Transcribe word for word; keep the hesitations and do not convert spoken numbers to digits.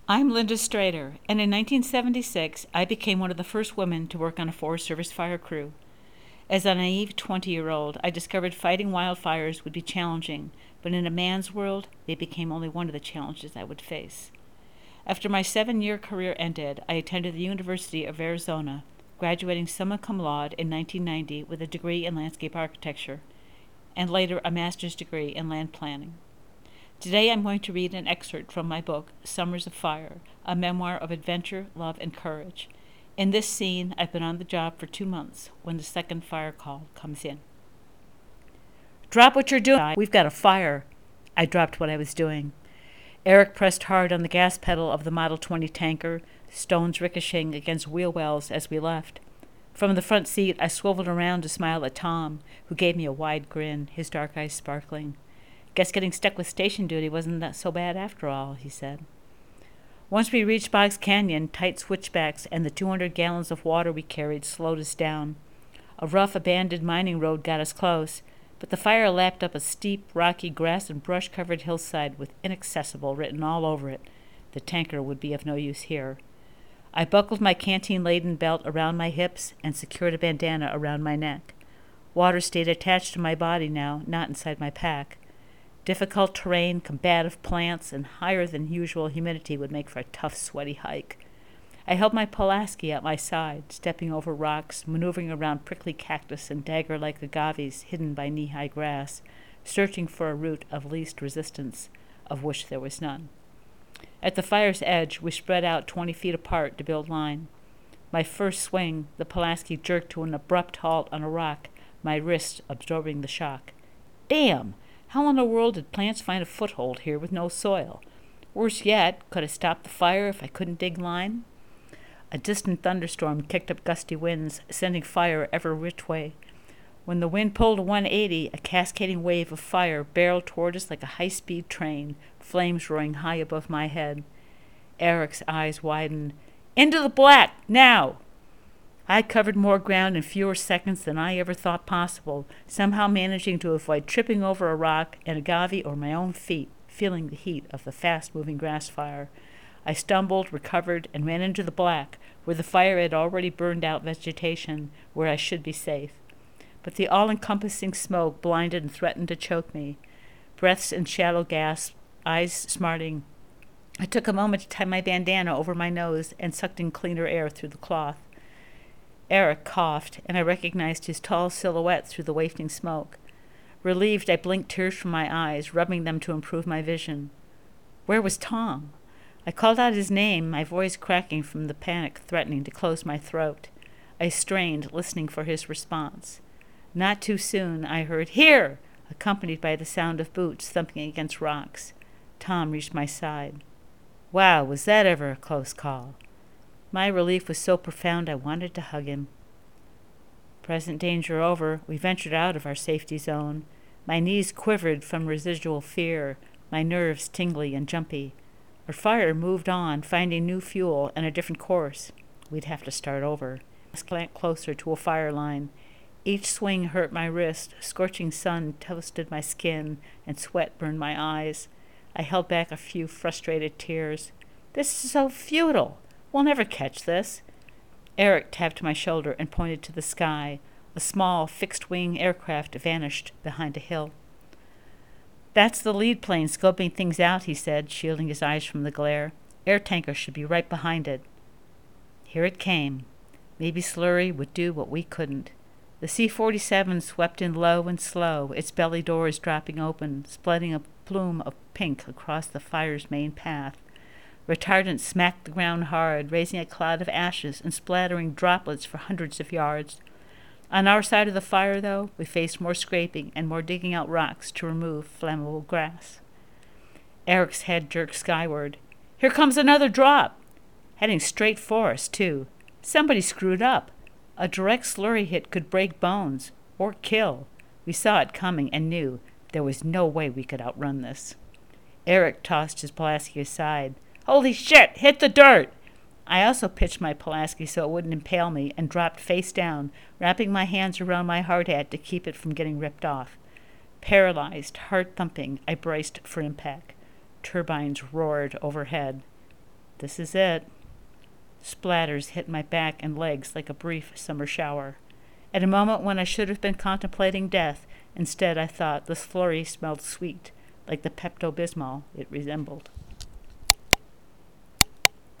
I'm Linda Strader, and in nineteen seventy-six, I became one of the first women to work on a Forest Service fire crew. As a naive twenty-year-old, I discovered fighting wildfires would be challenging, but in a man's world, they became only one of the challenges I would face. After my seven-year career ended, I attended the University of Arizona, graduating summa cum laude in nineteen ninety with a degree in landscape architecture, and later a master's degree in land planning. Today I'm going to read an excerpt from my book, Summers of Fire, a memoir of adventure, love, and courage. In this scene, I've been on the job for two months when the second fire call comes in. Drop what you're doing. We've got a fire. I dropped what I was doing. Eric pressed hard on the gas pedal of the Model twenty tanker, stones ricocheting against wheel wells as we left. From the front seat, I swiveled around to smile at Tom, who gave me a wide grin, his dark eyes sparkling. Guess getting stuck with station duty wasn't that so bad after all, he said. Once we reached Boggs Canyon, tight switchbacks and the two hundred gallons of water we carried slowed us down. A rough, abandoned mining road got us close, but the fire lapped up a steep, rocky, grass and brush-covered hillside with inaccessible written all over it. The tanker would be of no use here. I buckled my canteen-laden belt around my hips and secured a bandana around my neck. Water stayed attached to my body now, not inside my pack. Difficult terrain, combative plants, and higher-than-usual humidity would make for a tough, sweaty hike. I held my Pulaski at my side, stepping over rocks, maneuvering around prickly cactus and dagger-like agaves hidden by knee-high grass, searching for a route of least resistance, of which there was none. At the fire's edge, we spread out twenty feet apart to build line. My first swing, the Pulaski jerked to an abrupt halt on a rock, my wrist absorbing the shock. Damn! How in the world did plants find a foothold here with no soil? Worse yet, could I stop the fire if I couldn't dig line? A distant thunderstorm kicked up gusty winds, sending fire ever which way. When the wind pulled a one eighty, a cascading wave of fire barreled toward us like a high-speed train, flames roaring high above my head. Eric's eyes widened. Into the black, now! I covered more ground in fewer seconds than I ever thought possible, somehow managing to avoid tripping over a rock, an agave, or my own feet, feeling the heat of the fast-moving grass fire. I stumbled, recovered, and ran into the black, where the fire had already burned out vegetation, where I should be safe. But the all-encompassing smoke blinded and threatened to choke me. Breaths and shallow gasps, eyes smarting. I took a moment to tie my bandana over my nose and sucked in cleaner air through the cloth. Eric coughed, and I recognized his tall silhouette through the wafting smoke. Relieved, I blinked tears from my eyes, rubbing them to improve my vision. Where was Tom? I called out his name, my voice cracking from the panic threatening to close my throat. I strained, listening for his response. Not too soon, I heard, "Here!" accompanied by the sound of boots thumping against rocks. Tom reached my side. Wow, was that ever a close call? My relief was so profound I wanted to hug him. Present danger over, we ventured out of our safety zone. My knees quivered from residual fear, my nerves tingly and jumpy. Our fire moved on, finding new fuel and a different course. We'd have to start over. I slant closer to a fire line. Each swing hurt my wrist, scorching sun toasted my skin, and sweat burned my eyes. I held back a few frustrated tears. This is so futile. We'll never catch this. Eric tapped my shoulder and pointed to the sky. A small, fixed-wing aircraft vanished behind a hill. That's the lead plane scoping things out, he said, shielding his eyes from the glare. Air tanker should be right behind it. Here it came. Maybe Slurry would do what we couldn't. The C forty-seven swept in low and slow, its belly doors dropping open, spreading a plume of pink across the fire's main path. Retardant smacked the ground hard, raising a cloud of ashes and splattering droplets for hundreds of yards. On our side of the fire, though, we faced more scraping and more digging out rocks to remove flammable grass. Eric's head jerked skyward. Here comes another drop! Heading straight for us, too. Somebody screwed up. A direct slurry hit could break bones, or kill. We saw it coming and knew there was no way we could outrun this. Eric tossed his Pulaski aside. Holy shit! Hit the dirt! I also pitched my Pulaski so it wouldn't impale me and dropped face down, wrapping my hands around my hard hat to keep it from getting ripped off. Paralyzed, heart thumping, I braced for impact. Turbines roared overhead. This is it. Splatters hit my back and legs like a brief summer shower. At a moment when I should have been contemplating death, instead I thought this flurry smelled sweet, like the Pepto-Bismol it resembled.